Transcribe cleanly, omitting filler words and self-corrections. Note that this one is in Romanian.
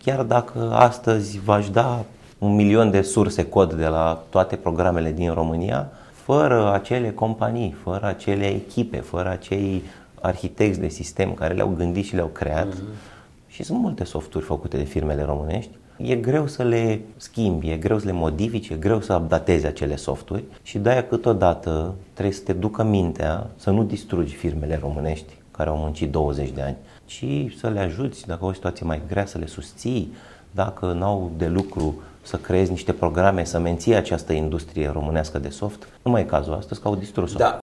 chiar dacă astăzi v-aș da 1.000.000 de surse cod de la toate programele din România, fără acele companii, fără acele echipe, fără acei arhitecți de sistem care le-au gândit și le-au creat, și sunt multe softuri făcute de firmele românești, e greu să le schimbi, e greu să le modifici, e greu să updatezi acele softuri și de-aia câteodată trebuie să te ducă mintea să nu distrugi firmele românești care au muncit 20 de ani, ci să le ajuți, dacă au o situație mai grea, să le susții, dacă n-au de lucru, să creezi niște programe, să menții această industrie românească de soft. Nu mai e cazul astăzi că au distrus-o. Da.